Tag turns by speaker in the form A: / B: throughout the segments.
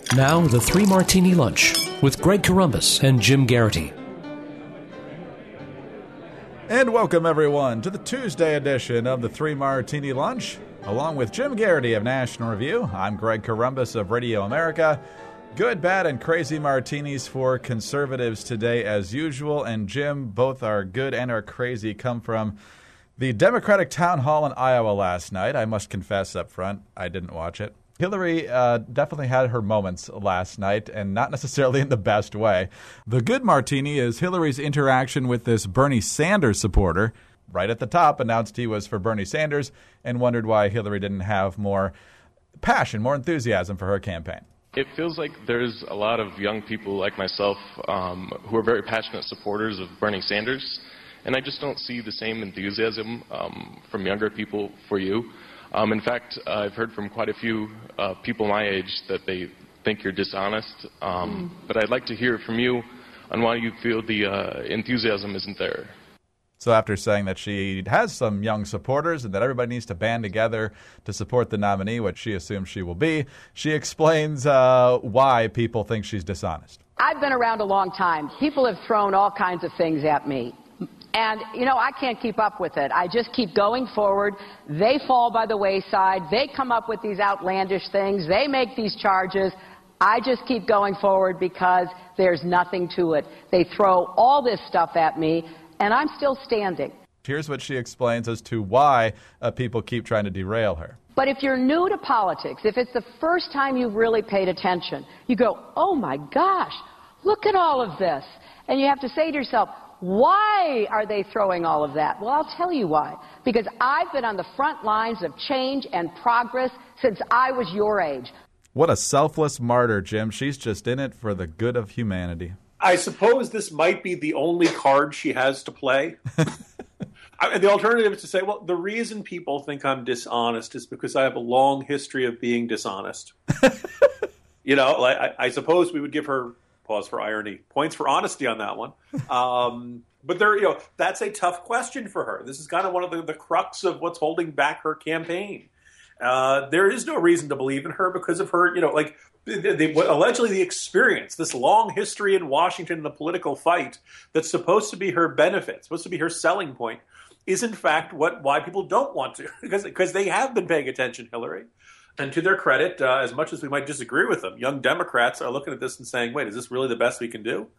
A: Now, the Three Martini Lunch with Greg Corombos and Jim Garrity.
B: And welcome, everyone, to the Tuesday edition of the Three Martini Lunch. Along with Jim Garrity of National Review, I'm Greg Corombos of Radio America. Good, bad, and crazy martinis for conservatives today, as usual. And Jim, both our good and our crazy come from the Democratic town hall in Iowa last night. I must confess up front, I didn't watch it. Hillary definitely had her moments last night, and not necessarily in the best way. The good martini is Hillary's interaction with this Bernie Sanders supporter. Right at the top, announced he was for Bernie Sanders, and wondered why Hillary didn't have more passion, more enthusiasm for her campaign.
C: It feels like there's a lot of young people like myself who are very passionate supporters of Bernie Sanders, and I just don't see the same enthusiasm from younger people for you. In fact, I've heard from quite a few people my age that they think you're dishonest, but I'd like to hear from you on why you feel the enthusiasm isn't there.
B: So after saying that she has some young supporters and that everybody needs to band together to support the nominee, which she assumes she will be, she explains why people think she's dishonest.
D: I've been around a long time. People have thrown all kinds of things at me. And, I can't keep up with it. I just keep going forward. They fall by the wayside. They come up with these outlandish things. They make these charges. I just keep going forward because there's nothing to it. They throw all this stuff at me, and I'm still standing.
B: Here's what she explains as to why people keep trying to derail her.
D: But if you're new to politics, if it's the first time you've really paid attention, you go, oh, my gosh, look at all of this. And you have to say to yourself, why are they throwing all of that? Well, I'll tell you why. Because I've been on the front lines of change and progress since I was your age.
B: What a selfless martyr, Jim. She's just in it for the good of humanity.
E: I suppose this might be the only card she has to play. The alternative is to say, well, the reason people think I'm dishonest is because I have a long history of being dishonest. I suppose we would give her, pause for irony, points for honesty on that one. But that's a tough question for her. This is kind of one of the crux of what's holding back her campaign. There is no reason to believe in her because of her, allegedly the experience, this long history in Washington, the political fight that's supposed to be her benefit, supposed to be her selling point, is in fact why people don't want to, because they have been paying attention, Hillary. And to their credit, as much as we might disagree with them, young Democrats are looking at this and saying, wait, is this really the best we can do?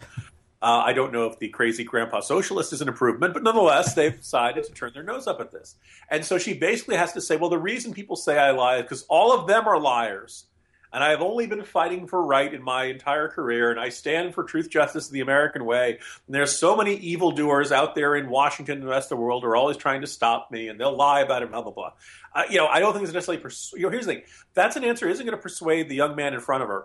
E: I don't know if the crazy grandpa socialist is an improvement, but nonetheless, they've decided to turn their nose up at this. And so she basically has to say, well, the reason people say I lie is because all of them are liars. And I have only been fighting for right in my entire career, and I stand for truth, justice, and the American way. And there's so many evildoers out there in Washington and the rest of the world who are always trying to stop me, and they'll lie about it, blah, blah, blah. I don't think it's necessarily here's the thing. That's an answer isn't going to persuade the young man in front of her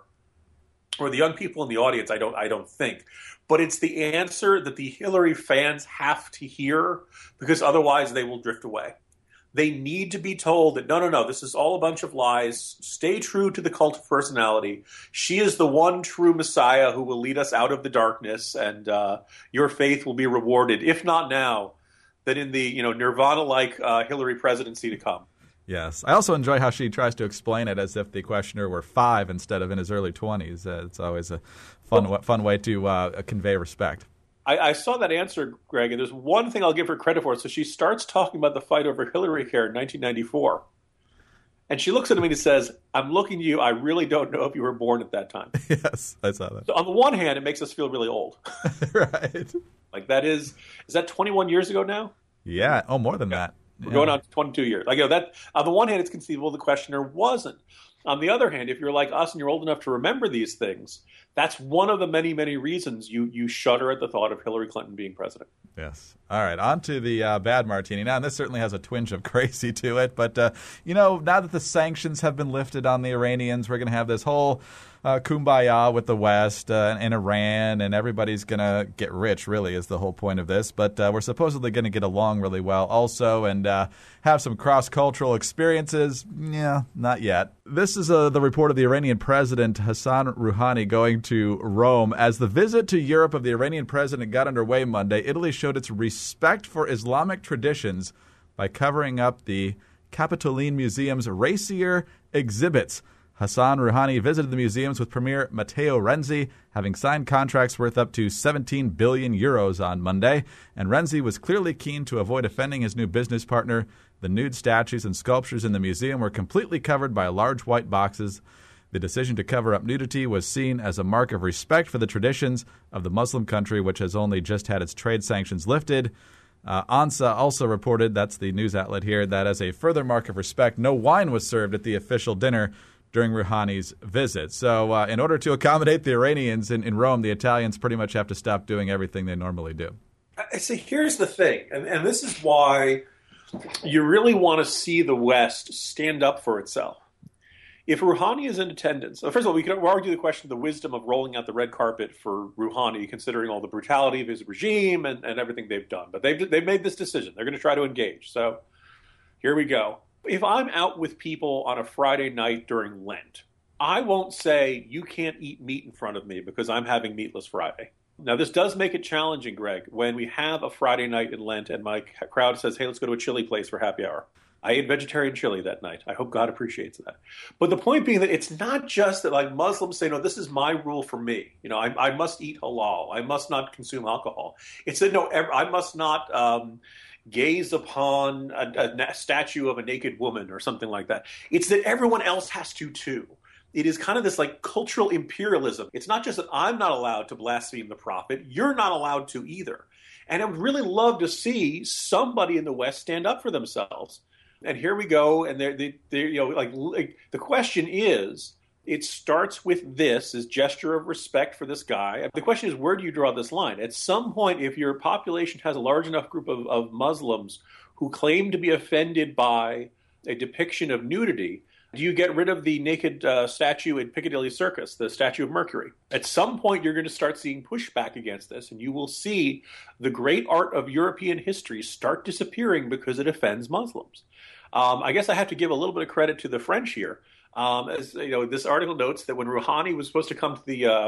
E: or the young people in the audience, I don't think. But it's the answer that the Hillary fans have to hear because otherwise they will drift away. They need to be told that, no, this is all a bunch of lies. Stay true to the cult of personality. She is the one true Messiah who will lead us out of the darkness, and your faith will be rewarded, if not now, then in the Nirvana-like Hillary presidency to come.
B: Yes. I also enjoy how she tries to explain it as if the questioner were 5 instead of in his early 20s. It's always a fun way to convey respect.
E: I saw that answer, Greg, and there's one thing I'll give her credit for. So she starts talking about the fight over Hillary Care in 1994. And she looks at me and says, I'm looking at you. I really don't know if you were born at that time.
B: Yes, I saw that.
E: So on the one hand, it makes us feel really old.
B: Right.
E: Like is that 21 years ago now?
B: Yeah. Oh, more than that.
E: We're going on to 22 years. That on the one hand, it's conceivable the questioner wasn't. On the other hand, if you're like us and you're old enough to remember these things, that's one of the many, many reasons you shudder at the thought of Hillary Clinton being president.
B: Yes. All right. On to the bad martini now. And this certainly has a twinge of crazy to it. But, now that the sanctions have been lifted on the Iranians, we're going to have this whole kumbaya with the West and Iran, and everybody's going to get rich, really, is the whole point of this. But we're supposedly going to get along really well also and have some cross-cultural experiences. Yeah, not yet. This is the report of the Iranian President Hassan Rouhani going to Rome. As the visit to Europe of the Iranian president got underway Monday, Italy showed its respect for Islamic traditions by covering up the Capitoline Museum's racier exhibits. Hassan Rouhani visited the museums with Premier Matteo Renzi, having signed contracts worth up to 17 billion euros on Monday, and Renzi was clearly keen to avoid offending his new business partner. The nude statues and sculptures in the museum were completely covered by large white boxes. The decision to cover up nudity was seen as a mark of respect for the traditions of the Muslim country, which has only just had its trade sanctions lifted. ANSA also reported, that's the news outlet here, that as a further mark of respect, no wine was served at the official dinner during Rouhani's visit. So in order to accommodate the Iranians in Rome, the Italians pretty much have to stop doing everything they normally do.
E: See, here's the thing, and this is why you really want to see the West stand up for itself. If Rouhani is in attendance, first of all, we can argue the question of the wisdom of rolling out the red carpet for Rouhani, considering all the brutality of his regime and everything they've done. But they've made this decision. They're going to try to engage. So here we go. If I'm out with people on a Friday night during Lent, I won't say, you can't eat meat in front of me because I'm having Meatless Friday. Now, this does make it challenging, Greg, when we have a Friday night in Lent and my crowd says, hey, let's go to a chili place for happy hour. I ate vegetarian chili that night. I hope God appreciates that. But the point being that it's not just that like Muslims say, no, this is my rule for me. You know, I must eat halal. I must not consume alcohol. It's that, no, I must not gaze upon a statue of a naked woman or something like that. It's that everyone else has to too. It is kind of this like cultural imperialism. It's not just that I'm not allowed to blaspheme the prophet. You're not allowed to either. And I would really love to see somebody in the West stand up for themselves. And here we go. And they're you know, like the question is, it starts with this gesture of respect for this guy. The question is, where do you draw this line? At some point, if your population has a large enough group of Muslims who claim to be offended by a depiction of nudity, do you get rid of the naked statue in Piccadilly Circus, the statue of Mercury? At some point, you're going to start seeing pushback against this, and you will see the great art of European history start disappearing because it offends Muslims. I guess I have to give a little bit of credit to the French here. As you know, this article notes that when Rouhani was supposed to come to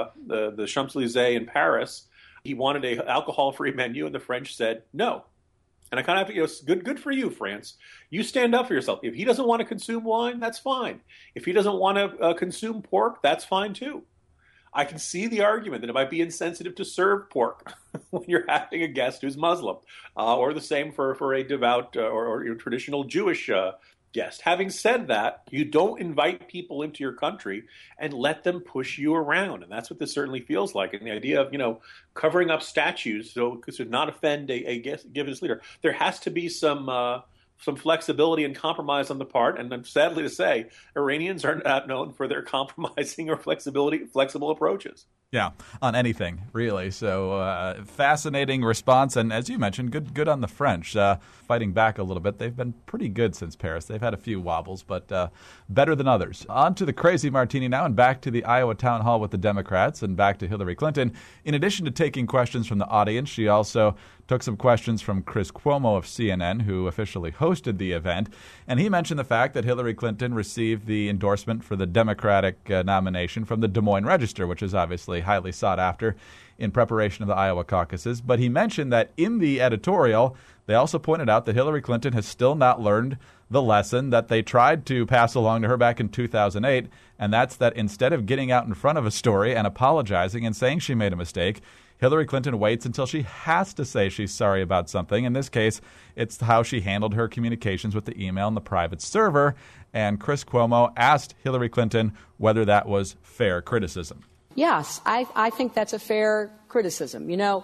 E: the Champs-Élysées in Paris, he wanted an alcohol-free menu, and the French said no. And I kind of have to, you know, good for you, France. You stand up for yourself. If he doesn't want to consume wine, that's fine. If he doesn't want to consume pork, that's fine too. I can see the argument that it might be insensitive to serve pork when you're having a guest who's Muslim, or the same for a devout or traditional Jewish guest. Having said that, you don't invite people into your country and let them push you around. And that's what this certainly feels like. And the idea of, you know, covering up statues so to not offend a given leader, there has to be some flexibility and compromise on the part. And sadly to say, Iranians are not known for their compromising or flexible approaches.
B: Yeah, on anything, really. So fascinating response. And as you mentioned, good on the French. Fighting back a little bit. They've been pretty good since Paris. They've had a few wobbles, but better than others. On to the crazy martini now, and back to the Iowa town hall with the Democrats and back to Hillary Clinton. In addition to taking questions from the audience, she also took some questions from Chris Cuomo of CNN, who officially hosted the event. And he mentioned the fact that Hillary Clinton received the endorsement for the Democratic nomination from the Des Moines Register, which is obviously highly sought after in preparation of the Iowa caucuses. But he mentioned that in the editorial, they also pointed out that Hillary Clinton has still not learned the lesson that they tried to pass along to her back in 2008, and that's that instead of getting out in front of a story and apologizing and saying she made a mistake, Hillary Clinton waits until she has to say she's sorry about something. In this case, it's how she handled her communications with the email and the private server. And Chris Cuomo asked Hillary Clinton whether that was fair criticism.
D: Yes, I think that's a fair criticism. You know,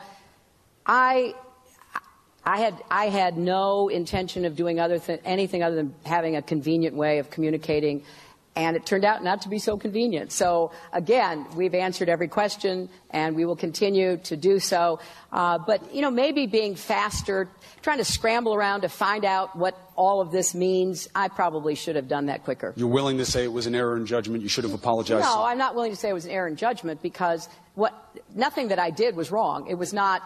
D: I had no intention of doing anything other than having a convenient way of communicating, and it turned out not to be so convenient. So, again, we've answered every question, and we will continue to do so. But, you know, maybe being faster, trying to scramble around to find out what all of this means, I probably should have done that quicker.
F: You're willing to say it was an error in judgment? You should have apologized?
D: No, I'm not willing to say it was an error in judgment because nothing that I did was wrong. It was not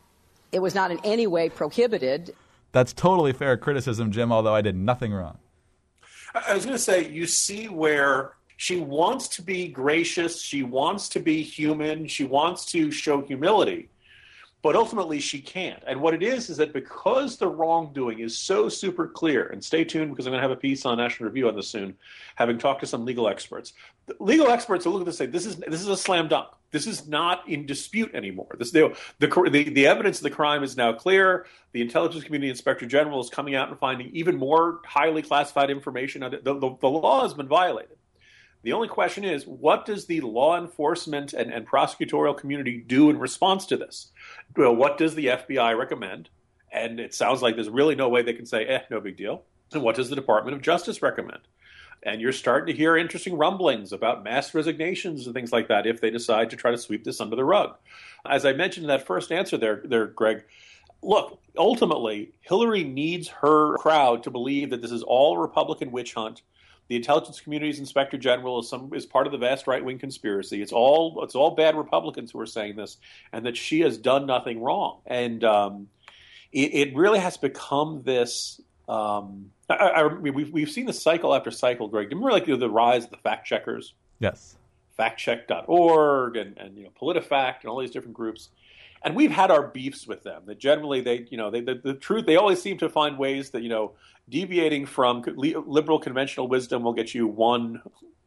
D: in any way prohibited.
B: That's totally fair criticism, Jim, although I did nothing wrong.
E: I was going to say, you see where she wants to be gracious, she wants to be human, she wants to show humility. But ultimately, she can't. And what it is that because the wrongdoing is so super clear, and stay tuned because I'm going to have a piece on National Review on this soon, having talked to some legal experts. The legal experts will look at this and say, this is a slam dunk. This is not in dispute anymore. The evidence of the crime is now clear. The Intelligence Community Inspector General is coming out and finding even more highly classified information. The law has been violated. The only question is, what does the law enforcement and prosecutorial community do in response to this? Well, what does the FBI recommend? And it sounds like there's really no way they can say, no big deal. And what does the Department of Justice recommend? And you're starting to hear interesting rumblings about mass resignations and things like that if they decide to try to sweep this under the rug. As I mentioned in that first answer there, Greg, look, ultimately, Hillary needs her crowd to believe that this is all a Republican witch hunt. The Intelligence Community's Inspector General is part of the vast right-wing conspiracy. It's all bad Republicans who are saying this, and that she has done nothing wrong. And it really has become this. We've seen this cycle after cycle, Greg. Remember, the rise of the fact checkers?
B: Yes.
E: Factcheck.org and PolitiFact and all these different groups. And we've had our beefs with them. That generally the truth, they always seem to find ways that, deviating from liberal conventional wisdom will get you one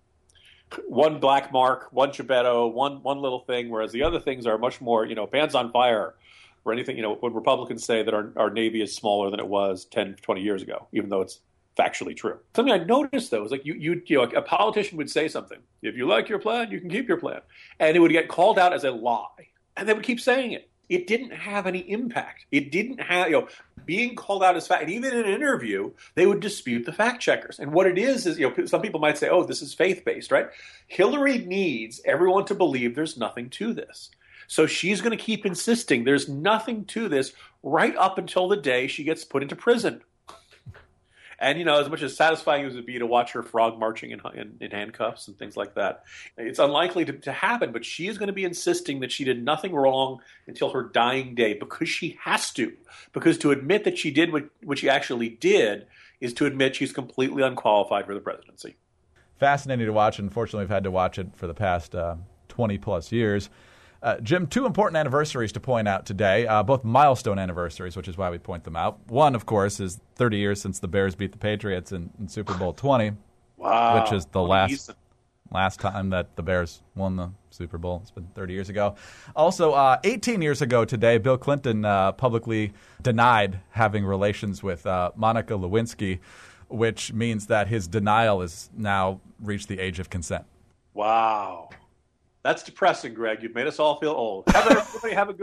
E: black mark, one Geppetto, one little thing, whereas the other things are much more, pants on fire or anything, when Republicans say that our Navy is smaller than it was 10, 20 years ago, even though it's factually true. Something I noticed, though, is like a politician would say something. If you like your plan, you can keep your plan. And it would get called out as a lie. And they would keep saying it. It didn't have any impact. It didn't have, being called out as fact. And even in an interview, they would dispute the fact checkers. And what it is, some people might say, oh, this is faith-based, right? Hillary needs everyone to believe there's nothing to this. So she's going to keep insisting there's nothing to this right up until the day she gets put into prison. And, as much as satisfying as it would be to watch her frog marching in handcuffs and things like that, it's unlikely to happen. But she is going to be insisting that she did nothing wrong until her dying day because she has to. Because to admit that she did what she actually did is to admit she's completely unqualified for the presidency.
B: Fascinating to watch. Unfortunately, we've had to watch it for the past 20-plus years. Jim, two important anniversaries to point out today, both milestone anniversaries, which is why we point them out. One, of course, is 30 years since the Bears beat the Patriots in Super Bowl 20,
E: wow,
B: which is the last time that the Bears won the Super Bowl. It's been 30 years ago. Also, 18 years ago today, Bill Clinton publicly denied having relations with Monica Lewinsky, which means that his denial has now reached the age of consent.
E: Wow. That's depressing, Greg. You've made us all feel old. Everybody have a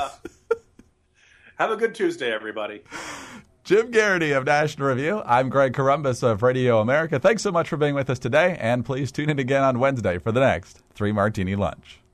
E: good Tuesday, everybody.
B: Jim Garrity of National Review. I'm Greg Corombos of Radio America. Thanks so much for being with us today, and please tune in again on Wednesday for the next 3 Martini Lunch.